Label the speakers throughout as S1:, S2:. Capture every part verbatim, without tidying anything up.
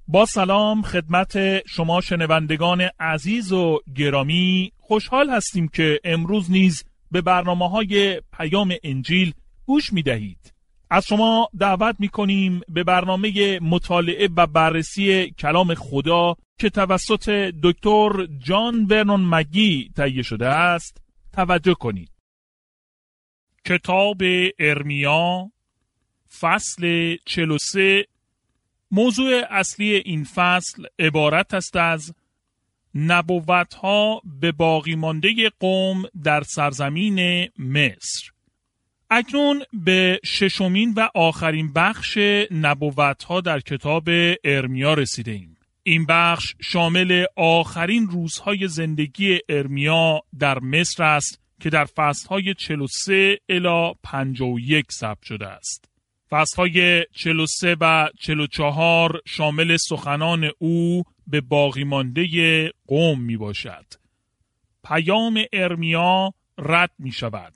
S1: با سلام خدمت شما شنوندگان عزیز و گرامی، خوشحال هستیم که امروز نیز به برنامه‌های پیام انجیل گوش می‌دهید. از شما دعوت می‌کنیم به برنامه مطالعه و بررسی کلام خدا که توسط دکتر جان ورنون مگی تهیه شده است توجه کنید. کتاب ارمیا فصل چهل و سه. موضوع اصلی این فصل عبارت است از نبوت‌ها به باقی مانده قوم در سرزمین مصر. اکنون به ششمین و آخرین بخش نبوت‌ها در کتاب ارمیا رسیده ایم. این بخش شامل آخرین روزهای زندگی ارمیا در مصر است که در فصل‌های چهل و سه الی پنجاه و یک ثبت شده است. فصل‌های چهل و سه و چهل و چهار شامل سخنان او به باقی مانده قوم می باشد. پیام ارمیا رد می شود.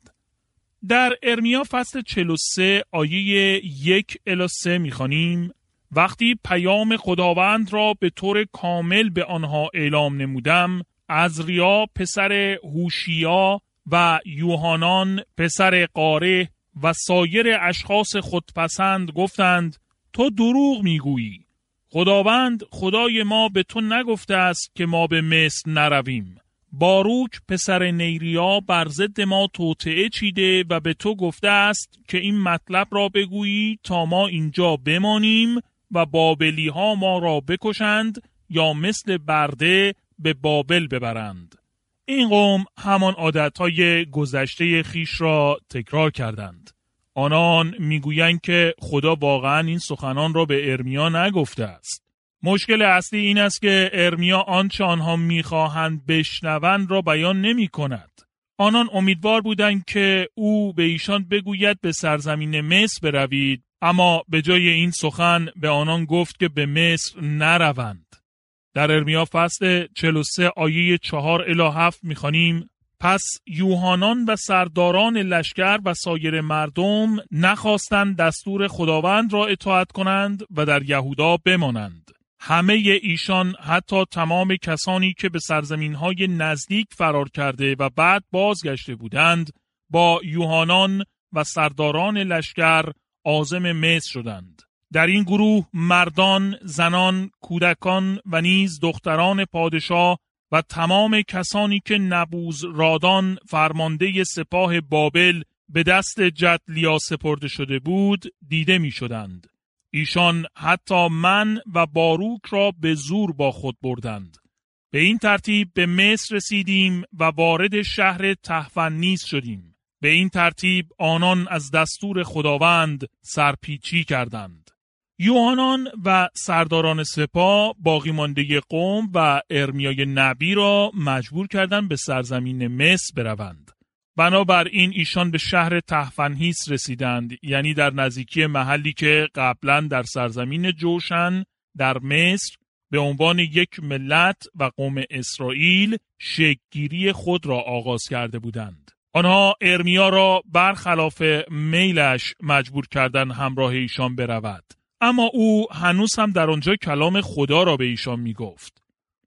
S1: در ارمیا فصل چهل و سه آیه یک الی سه می خوانیم: وقتی پیام خداوند را به طور کامل به آنها اعلام نمودم، عزریا پسر هوشیا و یوحانان پسر قاره و سایر اشخاص خودپسند گفتند تو دروغ میگویی. خداوند خدای ما به تو نگفته است که ما به مصر نرویم. باروک پسر نیریا بر ضد ما توطئه چیده و به تو گفته است که این مطلب را بگویی تا ما اینجا بمانیم و بابلی ها ما را بکشند یا مثل برده به بابل ببرند. این قوم همان عادتهای گذشته خیش را تکرار کردند. آنان میگویند که خدا واقعا این سخنان را به ارمیا نگفته است. مشکل اصلی این است که ارمیا آنچه آنها میخواهند بشنوند را بیان نمی کند. آنان امیدوار بودند که او به ایشان بگوید به سرزمین مصر بروید، اما به جای این سخن به آنان گفت که به مصر نروند. در ارمیا فصل چهل و سه آیه چهار الی هفت می‌خوانیم: پس یوحانان و سرداران لشکر و سایر مردم نخواستند دستور خداوند را اطاعت کنند و در یهودا بمانند. همه ایشان، حتی تمام کسانی که به سرزمین‌های نزدیک فرار کرده و بعد بازگشته بودند، با یوحانان و سرداران لشکر عازم مصر شدند. در این گروه مردان، زنان، کودکان و نیز دختران پادشاه و تمام کسانی که نبوزرادان فرمانده سپاه بابل به دست جدلیا سپرده شده بود دیده می شدند. ایشان حتی من و باروک را به زور با خود بردند. به این ترتیب به مصر رسیدیم و وارد شهر تحفنیس شدیم. به این ترتیب آنان از دستور خداوند سرپیچی کردند. یوحانان و سرداران سپاه باقی مانده قوم و ارمیای نبی را مجبور کردند به سرزمین مصر بروند. بنابراین ایشان به شهر تحفنهیس رسیدند، یعنی در نزدیکی محلی که قبلا در سرزمین جوشن در مصر به عنوان یک ملت و قوم اسرائیل شکل‌گیری خود را آغاز کرده بودند. آنها ارمیا را برخلاف میلش مجبور کردند همراه ایشان برود. اما او هنوز هم در آنجا کلام خدا را به ایشان می گفت.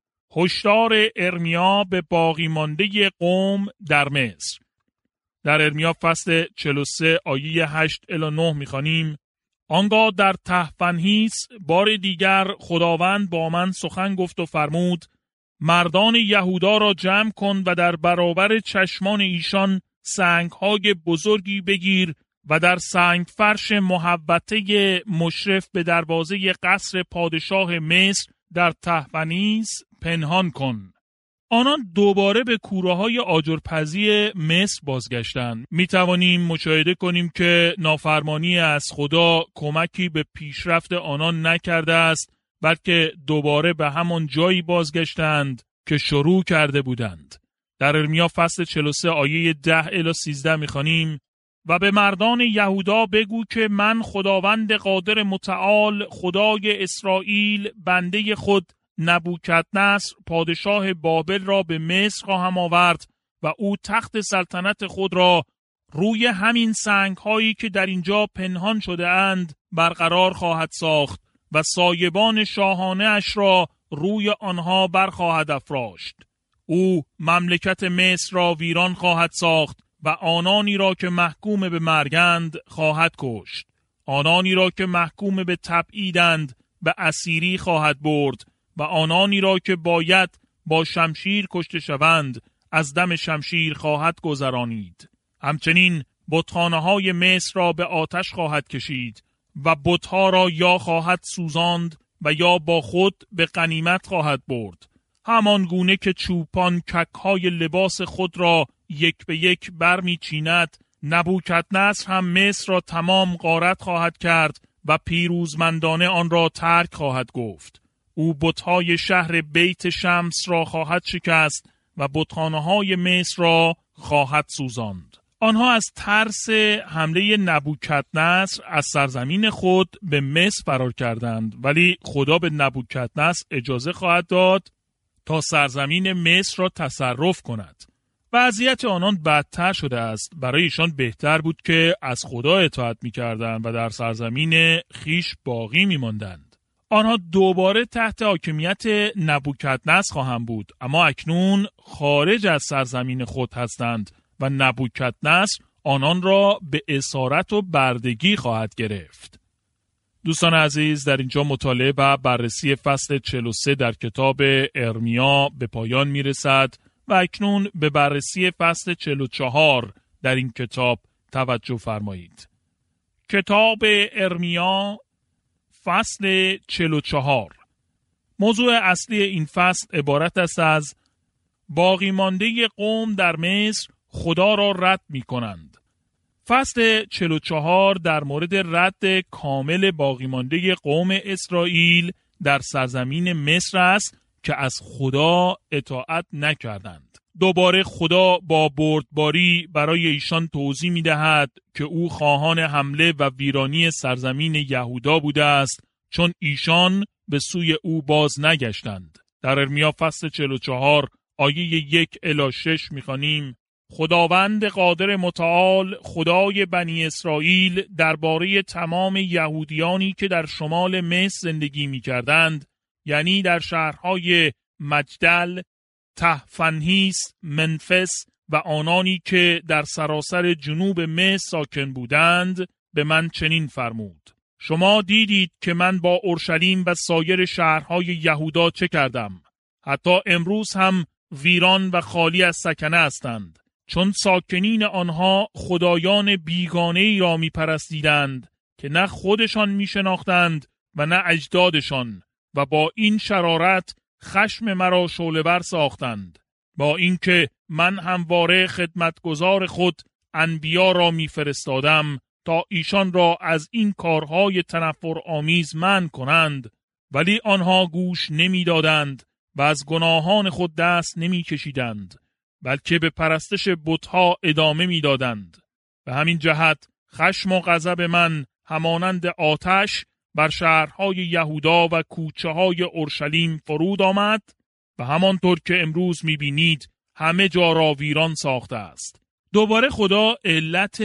S1: هشدار ارمیا به باقی مانده قوم در مصر. در ارمیا فصل چهل و سه آیه هشت الی نه می خوانیم: آنگاه در تحفنهیس بار دیگر خداوند با من سخن گفت و فرمود: مردان یهودا را جمع کن و در برابر چشمان ایشان سنگ‌های بزرگی بگیر و در سنگ فرش محوطه مشرف به دروازه قصر پادشاه مصر در تحفنیس پنهان کن. آنان دوباره به کوره‌های آجرپزی مصر بازگشتند. می توانیم مشاهده کنیم که نافرمانی از خدا کمکی به پیشرفت آنان نکرده است، بلکه دوباره به همان جایی بازگشتند که شروع کرده بودند. در ارمیا فصل چهل و سه آیه ده الی سیزده می خوانیم: و به مردان یهودا بگو که من خداوند قادر متعال خدای اسرائیل بنده خود نبوکدنصر پادشاه بابل را به مصر خواهم آورد و او تخت سلطنت خود را روی همین سنگ هایی که در اینجا پنهان شده اند برقرار خواهد ساخت و سایبان شاهانه اش را روی آنها برخواهد افراشت. او مملکت مصر را ویران خواهد ساخت و آنانی را که محکوم به مرگند خواهد کشت. آنانی را که محکوم به تبعیدند به اسیری خواهد برد و آنانی را که باید با شمشیر کشته شوند از دم شمشیر خواهد گذرانید. همچنین بتخانه‌های مصر را به آتش خواهد کشید و بتها را یا خواهد سوزاند و یا با خود به غنیمت خواهد برد. همان گونه که چوپان کک‌های لباس خود را یک به یک برمی چیند، نبوکدنصر هم مصر را تمام غارت خواهد کرد و پیروزمندانه آن را ترک خواهد گفت. او بت‌های شهر بیت شمس را خواهد شکست و بتخانه‌های مصر را خواهد سوزاند. آنها از ترس حمله نبوکدنصر از سرزمین خود به مصر فرار کردند، ولی خدا به نبوکدنصر اجازه خواهد داد تا سرزمین مصر را تصرف کند. وضعیت آنان بدتر شده است. برای ایشان بهتر بود که از خدا اطاعت می‌کردند و در سرزمین خیش باقی می‌ماندند. آنها دوباره تحت حاکمیت نبوکدنصر خواهند بود، اما اکنون خارج از سرزمین خود هستند و نبوکدنصر آنان را به اسارت و بردگی خواهد گرفت. دوستان عزیز، در اینجا مطالعه و بررسی فصل چهل و سه در کتاب ارمیا به پایان میرسد و اکنون به بررسی فصل چهل و چهار در این کتاب توجه فرمایید. کتاب ارمیا فصل چهل و چهار. موضوع اصلی این فصل عبارت است از باقی مانده قوم در مصر خدا را رد می کنند. فصل چهل و چهار در مورد رد کامل باقی مانده قوم اسرائیل در سرزمین مصر است که از خدا اطاعت نکردند. دوباره خدا با بردباری برای ایشان توضیح می دهد که او خواهان حمله و ویرانی سرزمین یهودا بوده است، چون ایشان به سوی او باز نگشتند. در ارمیا فصل چهل و چهار آیه یک الی شش می خوانیم: خداوند قادر متعال، خدای بنی اسرائیل، درباره تمام یهودیانی که در شمال مصر زندگی می کردند، یعنی در شهرهای مجدل، تحفنهیس، منفس و آنانی که در سراسر جنوب مصر ساکن بودند، به من چنین فرمود: شما دیدید که من با اورشلیم و سایر شهرهای یهودا چه کردم. حتی امروز هم ویران و خالی از سکنه هستند، چون ساکنین آنها خدایان بیگانه‌ای را می پرستیدند که نه خودشان می شناختند و نه اجدادشان، و با این شرارت خشم مرا شعله‌ور ساختند. با اینکه من همواره خدمتگزار خود انبیا را می فرستادم تا ایشان را از این کارهای تنفر آمیز منع کنند، ولی آنها گوش نمی دادند و از گناهان خود دست نمی کشیدند، بلکه به پرستش بتها ادامه می دادند. به همین جهت خشم و غضب من همانند آتش بر شهرهای یهودا و کوچه های اورشلیم فرود آمد و همانطور که امروز می بینید همه جا را ویران ساخته است. دوباره خدا علت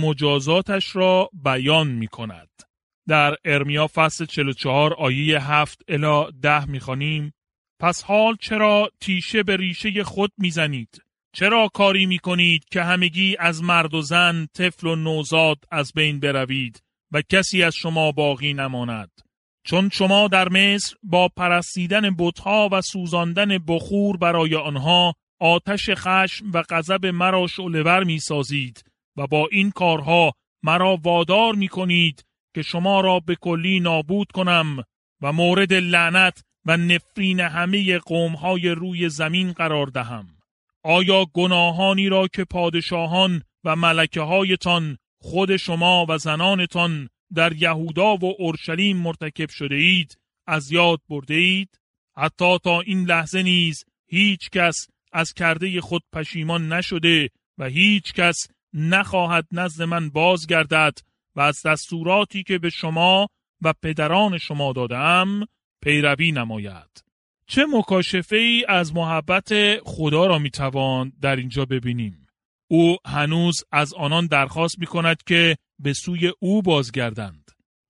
S1: مجازاتش را بیان می کند. در ارمیا فصل چهل و چهار آیه هفت الی ده می خوانیم: پس حال چرا تیشه به ریشه خود می زنید؟ چرا کاری می کنید که همگی از مرد و زن، طفل و نوزاد از بین بروید و کسی از شما باقی نماند؟ چون شما در مصر با پرستیدن بتها و سوزاندن بخور برای آنها آتش خشم و غضب مرا شعله‌ور می سازید و با این کارها مرا وادار می کنید که شما را به کلی نابود کنم و مورد لعنت و نفرین همه قوم‌های روی زمین قرار دهم. آیا گناهانی را که پادشاهان و ملکه هایتان، خود شما و زنانتان در یهودا و اورشلیم مرتکب شده اید از یاد برده اید؟ حتی تا این لحظه نیز هیچ کس از کرده خود پشیمان نشده و هیچ کس نخواهد نزد من بازگردد و از دستوراتی که به شما و پدران شما دادم پیروی نماید. چه مکاشفه ای از محبت خدا را می توان در اینجا ببینیم. او هنوز از آنان درخواست می کند که به سوی او بازگردند.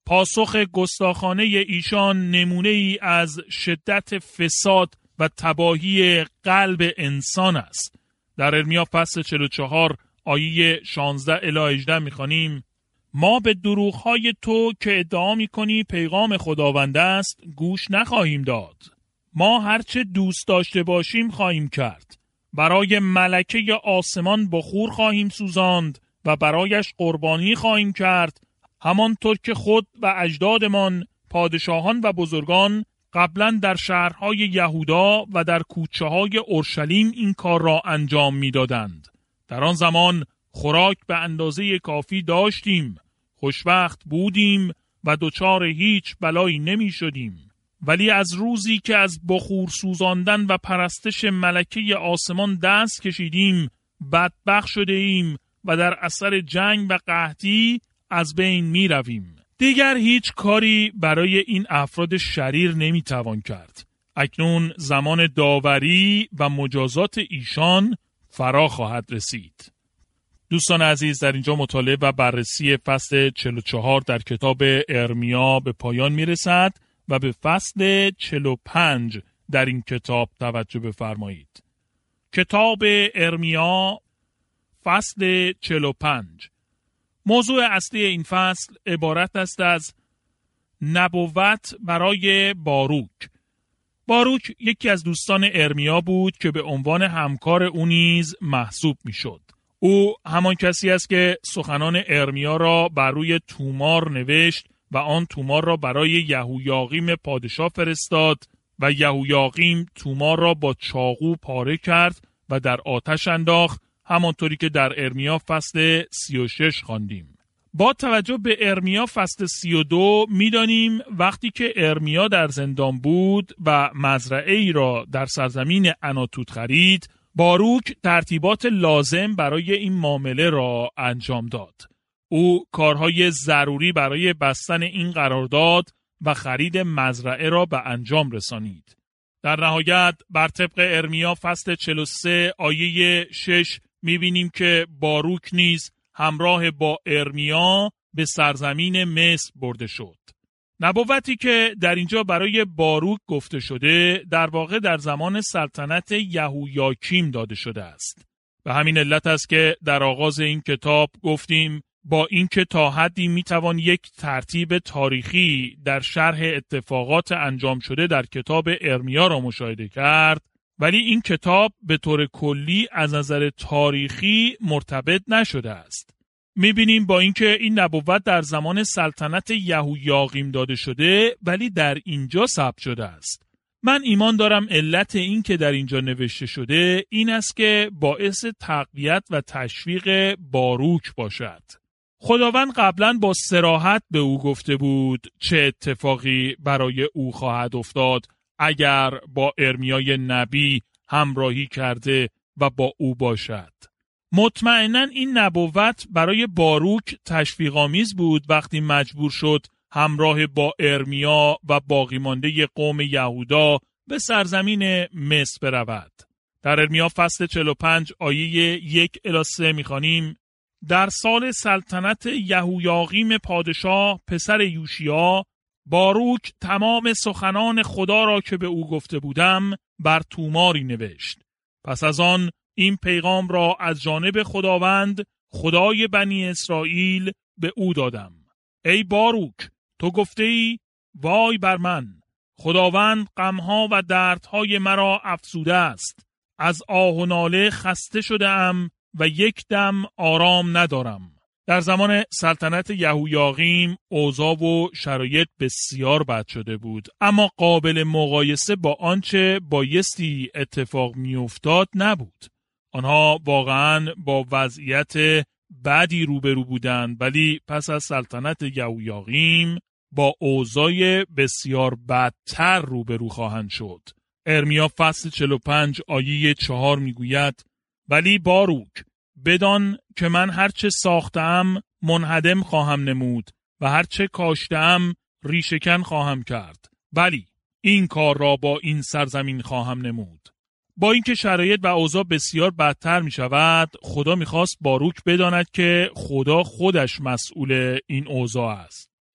S1: پاسخ گستاخانه ایشان نمونه ای از شدت فساد و تباهی قلب انسان است. در ارمیا فصل چهل و چهار آیه شانزده الی هجده می‌خوانیم: ما به دروغ‌های تو که ادعا می‌کنی پیغام خداوند است گوش نخواهیم داد. ما هرچه دوست داشته باشیم خواهیم کرد. برای ملکه آسمان بخور خواهیم سوزاند و برایش قربانی خواهیم کرد، همانطور که خود و اجدادمان پادشاهان و بزرگان قبلا در شهرهای یهودا و در کوچه‌های اورشلیم این کار را انجام می‌دادند. در آن زمان خوراک به اندازه کافی داشتیم، خوشبخت بودیم و دچار هیچ بلایی نمی شدیم. ولی از روزی که از بخور سوزاندن و پرستش ملکه آسمان دست کشیدیم بدبخت شده ایم و در اثر جنگ و قحطی از بین می رویم. دیگر هیچ کاری برای این افراد شریر نمی توان کرد. اکنون زمان داوری و مجازات ایشان فرا خواهد رسید. دوستان عزیز، در اینجا مطالعه و بررسی فصل چهل و چهار در کتاب ارمیا به پایان می رسد و به فصل چهل و پنج در این کتاب توجه بفرمایید. کتاب ارمیا فصل چهل و پنج. موضوع اصلی این فصل عبارت است از نبوت برای باروک. باروک یکی از دوستان ارمیا بود که به عنوان همکار او نیز محسوب می شد. او همان کسی است که سخنان ارمیا را بر روی تومار نوشت و آن تومار را برای یهویاقیم پادشاه فرستاد و یهویاقیم تومار را با چاقو پاره کرد و در آتش انداخت، همانطوری که در ارمیا فصل سی و شش خواندیم. با توجه به ارمیا فصل سی و دو می‌دانیم وقتی که ارمیا در زندان بود و مزرعه‌ای را در سرزمین عناتوت خرید، باروک ترتیبات لازم برای این معامله را انجام داد. او کارهای ضروری برای بستن این قرارداد و خرید مزرعه را به انجام رسانید. در نهایت بر طبق ارمیا فصل چهل و سه آیه شش می‌بینیم که باروک نیز همراه با ارمیا به سرزمین مصر برده شد. نبوتی که در اینجا برای باروک گفته شده در واقع در زمان سلطنت یهویاکیم داده شده است. به همین علت است که در آغاز این کتاب گفتیم با اینکه تا حدی میتوان یک ترتیب تاریخی در شرح اتفاقات انجام شده در کتاب ارمیا را مشاهده کرد، ولی این کتاب به طور کلی از نظر تاریخی مرتبط نشده است. میبینیم با اینکه این نبوت در زمان سلطنت یهویاقیم داده شده ولی در اینجا ثبت شده است. من ایمان دارم علت این که در اینجا نوشته شده این است که باعث تقویت و تشویق باروک باشد. خداوند قبلا با صراحت به او گفته بود چه اتفاقی برای او خواهد افتاد اگر با ارمیای نبی همراهی کرده و با او باشد. مطمئناً این نبوت برای باروک تشویق‌آمیز بود وقتی مجبور شد همراه با ارمیا و باقی مانده قوم یهودا به سرزمین مصر برود. در ارمیا فصل چهل و پنج آیه یک الی سه می‌خوانیم: در سال سلطنت یهویاقیم پادشاه پسر یوشیا، باروک تمام سخنان خدا را که به او گفته بودم بر توماری نوشت. پس از آن این پیغام را از جانب خداوند خدای بنی اسرائیل به او دادم: ای باروک، تو گفته ای وای بر من، خداوند غمها و دردهای مرا افزوده است. از آه و ناله خسته شده ام و یک دم آرام ندارم. در زمان سلطنت یهویاقیم اوضاع و شرایط بسیار بد شده بود، اما قابل مقایسه با آنچه بایستی اتفاق میافتاد نبود. آنها واقعاً با وضعیت بدی روبرو بودند، ولی پس از سلطنت یهویاقیم با اوضاع بسیار بدتر روبرو خواهند شد. ارمیا فصل چهل و پنج آیه چهار میگوید: ولی باروک، بدان که من هرچه ساختم منهدم خواهم نمود و هرچه کاشتم ریشه‌کن خواهم کرد، ولی این کار را با این سرزمین خواهم نمود. با اینکه شرایط و اوضاع بسیار بدتر می شود، خدا می خواست باروک بداند که خدا خودش مسئول این اوضاع است.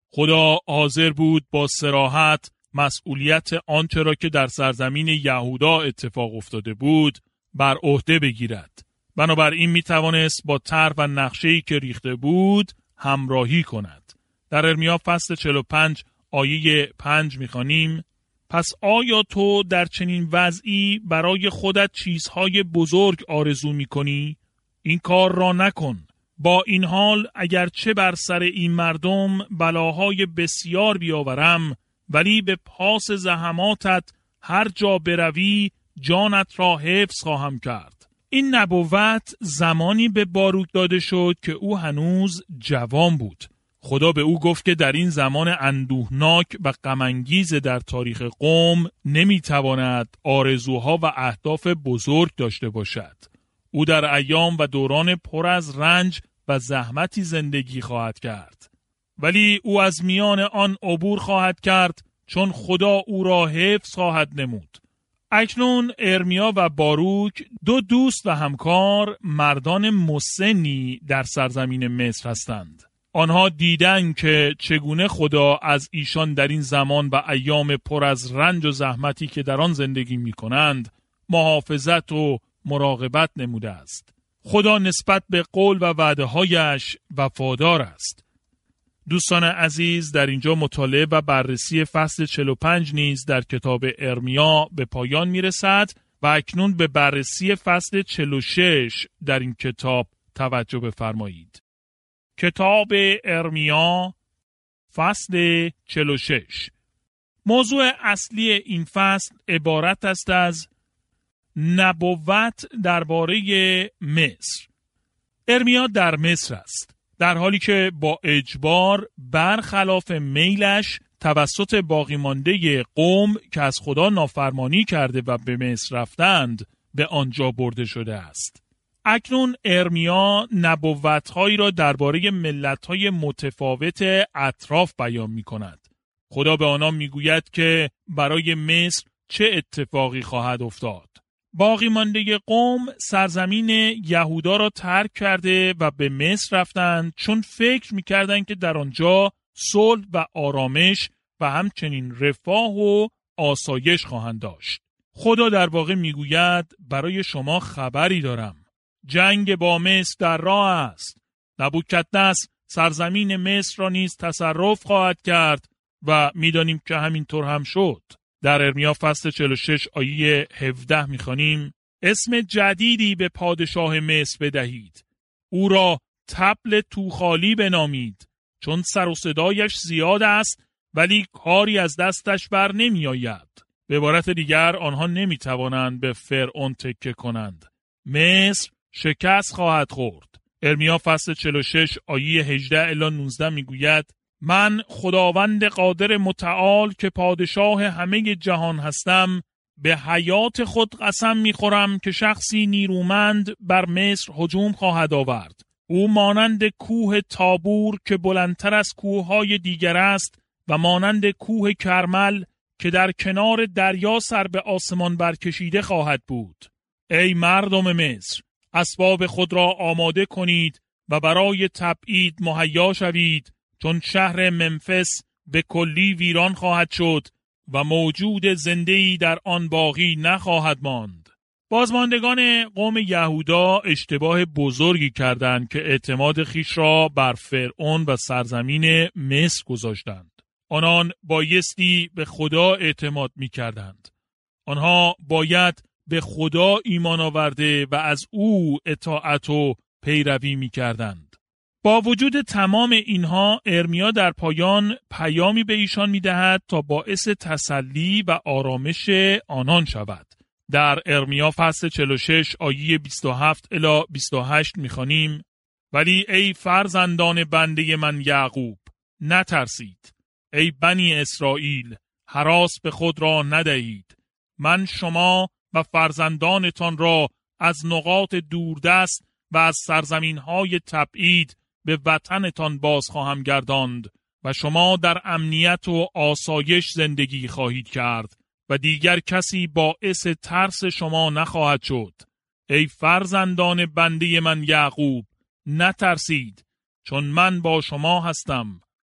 S1: خدا حاضر بود با صراحت مسئولیت آنچه را که در سرزمین یهودا اتفاق افتاده بود بر عهده بگیرد. بنابراین می توانست با طرح و نقشه‌ای که ریخته بود همراهی کند. در ارمیا فصل چهل و پنج آیه پنج می خوانیم: پس آیا تو در چنین وضعی برای خودت چیزهای بزرگ آرزو می کنی؟ این کار را نکن. با این حال اگر چه بر سر این مردم بلاهای بسیار بیاورم، ولی به پاس زحماتت هر جا بروی جانت را حفظ خواهم کرد. این نبوت زمانی به باروک داده شد که او هنوز جوان بود. خدا به او گفت که در این زمان اندوهناک و غم‌انگیز در تاریخ قوم نمیتواند آرزوها و اهداف بزرگ داشته باشد. او در ایام و دوران پر از رنج و زحمتی زندگی خواهد کرد. ولی او از میان آن عبور خواهد کرد، چون خدا او را حفظ خواهد نمود. اکنون ارمیا و باروک دو دوست و همکار مردان مسنی در سرزمین مصر هستند. آنها دیدند که چگونه خدا از ایشان در این زمان و ایام پر از رنج و زحمتی که در آن زندگی می کنند محافظت و مراقبت نموده است. خدا نسبت به قول و وعده هایش وفادار است. دوستان عزیز، در اینجا مطالعه و بررسی فصل چهل و پنج نیز در کتاب ارمیا به پایان می رسد و اکنون به بررسی فصل چهل و شش در این کتاب توجه بفرمایید. کتاب ارمیا فصل چهل و شش. موضوع اصلی این فصل عبارت است از نبوت درباره مصر. ارمیا در مصر است، در حالی که با اجبار برخلاف میلش توسط باقی مانده قوم که از خدا نافرمانی کرده و به مصر رفتند به آنجا برده شده است. اکنون ارمیا نبوت‌هایی را درباره ملت‌های متفاوت اطراف بیان می‌کند. خدا به آنها می‌گوید که برای مصر چه اتفاقی خواهد افتاد. باقی مانده قوم سرزمین یهودا را ترک کرده و به مصر رفتند، چون فکر می‌کردند که در آنجا صلح و آرامش و همچنین رفاه و آسایش خواهند داشت. خدا در واقع می‌گوید برای شما خبری دارم. جنگ با مصر در راه است. نبوکدنصر سرزمین مصر را نیز تصرف خواهد کرد و می‌دانیم که همینطور هم شد. در ارمیا فصل چهل و شش آیه هفده می‌خوانیم: اسم جدیدی به پادشاه مصر بدهید. او را طبل توخالی بنامید، چون سر و صدایش زیاد است ولی کاری از دستش بر نمی آید. به عبارت دیگر آنها نمی توانند به فرعون تکیه کنند. مصر شکست خواهد خورد. ارمیا فصل چهل و شش آیه هجده الی نوزده میگوید: من خداوند قادر متعال که پادشاه همه جهان هستم، به حیات خود قسم میخورم که شخصی نیرومند بر مصر هجوم خواهد آورد. او مانند کوه تابور که بلندتر از کوههای دیگر است و مانند کوه کرمل که در کنار دریا سر به آسمان برکشیده خواهد بود. ای مردم مصر، اسباب خود را آماده کنید و برای تبعید مهیا شوید، چون شهر منفس به کلی ویران خواهد شد و موجود زنده‌ای در آن باقی نخواهد ماند. بازماندگان قوم یهودا اشتباه بزرگی کردند که اعتماد خیش را بر فرعون و سرزمین مصر گذاشتند. آنان بایستی به خدا اعتماد می کردند. آنها باید به خدا ایمان آورده و از او اطاعت و پیروی می کردند. با وجود تمام اینها ارمیا در پایان پیامی به ایشان می دهد تا باعث تسلی و آرامش آنان شود. در ارمیا فصل چهل و شش آیه بیست و هفت الی بیست و هشت می خوانیم: ولی ای فرزندان بنده من یعقوب، نترسید. ای بنی اسرائیل، هراس به خود را ندهید. من شما و فرزندانتان را از نقاط دوردست و از سرزمین‌های تبعید به وطنتان باز خواهم گرداند و شما در امنیت و آسایش زندگی خواهید کرد و دیگر کسی باعث ترس شما نخواهد شد. ای فرزندان بنده من یعقوب، نترسید، چون من با شما هستم.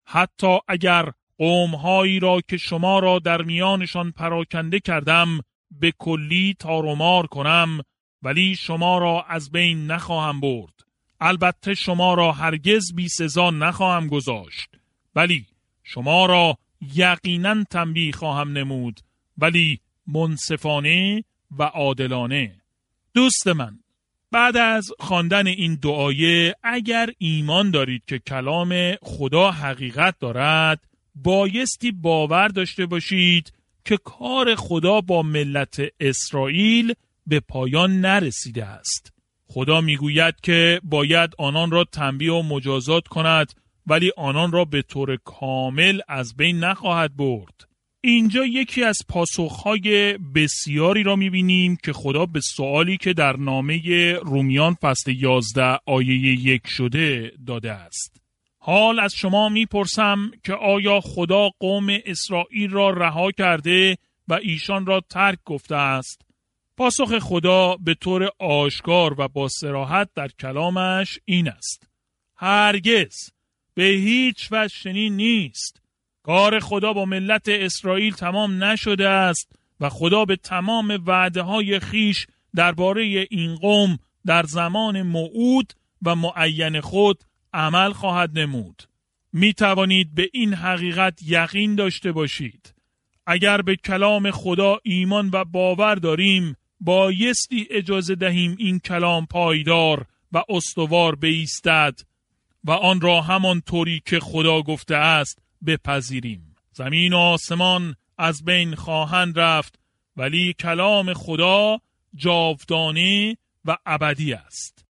S1: حتی اگر قوم‌هایی را که شما را در میانشان پراکنده کردم به کلی تار و مار کنم، ولی شما را از بین نخواهم برد. البته شما را هرگز بی سزا نخواهم گذاشت، ولی شما را یقیناً تنبیه خواهم نمود، ولی منصفانه و عادلانه. دوست من، بعد از خواندن این دعایه اگر ایمان دارید که کلام خدا حقیقت دارد، بایستی باور داشته باشید که کار خدا با ملت اسرائیل به پایان نرسیده است. خدا میگوید که باید آنان را تنبیه و مجازات کند، ولی آنان را به طور کامل از بین نخواهد برد. اینجا یکی از پاسخهای بسیاری را میبینیم که خدا به سوالی که در نامه رومیان فصل یازده آیه یک شده داده است. حال از شما میپرسم که آیا خدا قوم اسرائیل را رها کرده و ایشان را ترک گفته است؟ پاسخ خدا به طور آشکار و با صراحت در کلامش این است: هرگز، به هیچ وجه چنین نیست. کار خدا با ملت اسرائیل تمام نشده است و خدا به تمام وعده‌های خیش درباره این قوم در زمان موعود و معین خود عمل خواهد نمود. می توانید به این حقیقت یقین داشته باشید. اگر به کلام خدا ایمان و باور داریم، بایستی اجازه دهیم این کلام پایدار و استوار بایستد و آن را همان طوری که خدا گفته است بپذیریم. زمین و آسمان از بین خواهند رفت، ولی کلام خدا جاودانه و ابدی است.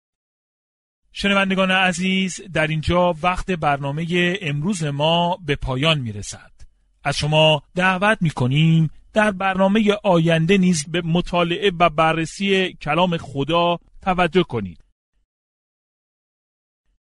S1: شنوندگان عزیز، در اینجا وقت برنامه امروز ما به پایان می رسد. از شما دعوت می کنیم در برنامه آینده نیز به مطالعه و بررسی کلام خدا توجه کنید.